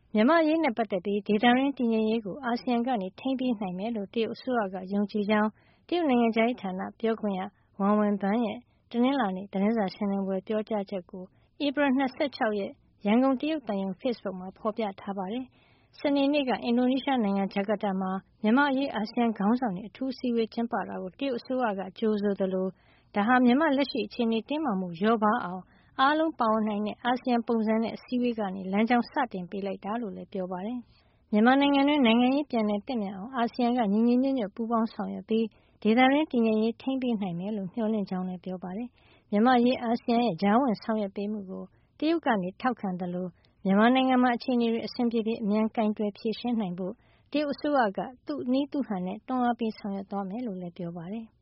မြန်မာ့အရေးနဲ့ပတ်သက်ပြီး ဒေသတွင်းတည်ငြိမ်ရေးကို အာဆီယံကထိန်းပေးနိုင်မယ်လို့ တရုတ်အစိုးရကယုံကြည်ကြောင်း တရုတ်နိုင်ငံခြားရေးဌာန ပြောခွင့်ရ Wang Wenbin ရဲ့ တနင်္လာနေ့ သတင်းစာရှင်းလင်းပွဲမှာ ပြောကြားချက်ကို ဧပြီလ ၂၆ ရက် ရန်ကုန် တရုတ်သံရုံး ဖေ့စ်ဘုတ်မှာ ဖော်ပြထားပါတယ်။ စနေနေ့က အင်ဒိုနီးရှားနိုင်ငံ ဂျကာတာမှာ မြန်မာ့အရေး အာဆီယံခေါင်းဆောင်တွေ အထူးအစည်းအဝေး ကျင်းပတာကို တရုတ်အစိုးရက ကြိုဆိုသလို ဒါဟာ မြန်မာ့လက်ရှိအခြေအနေ တင်းမာမှုလျော့ပါးအောင် အားလုံးပါဝင်နိုင်တဲ့ အာဆီယံပုံစံနဲ့ အစည်းအဝေးကနေ လမ်းကြောင်းစတင်ပေးလိုက်တာလို့လည်း ပြောပါတယ်။ မြန်မာနိုင်ငံတွင်း နိုင်ငံရေးပြန်လည်သင့်မြတ်အောင် အာဆီယံက ညီညီညွတ်ညွတ် ပူးပေါင်းဆောင်ရွက်ပြီး ဒေသတွင်းတည်ငြိမ်ရေး ထိန်းပေးနိုင်မယ်လို့ မျှော်လင့်ကြောင်းလည်း ပြောပါတယ်။ မြန်မာ့အရေး အာဆီယံရဲ့ ကြားဝင်ဆောင်ရွက်ပေးမှုကို တရုတ်ကထောက်ခံသလို မြန်မာနိုင်ငံမှာ အခြေအနေတွေ အဆင်ပြေပြေ အမြန်ကိုင်တွယ်ဖြေရှင်းနိုင်ဖို့ တရုတ်အစိုးရက သူ့နည်းသူ့ဟန်နဲ့ တွန်းအားပေးဆောင်ရွက်သွားမယ်လို့လည်း ပြောပါတယ်။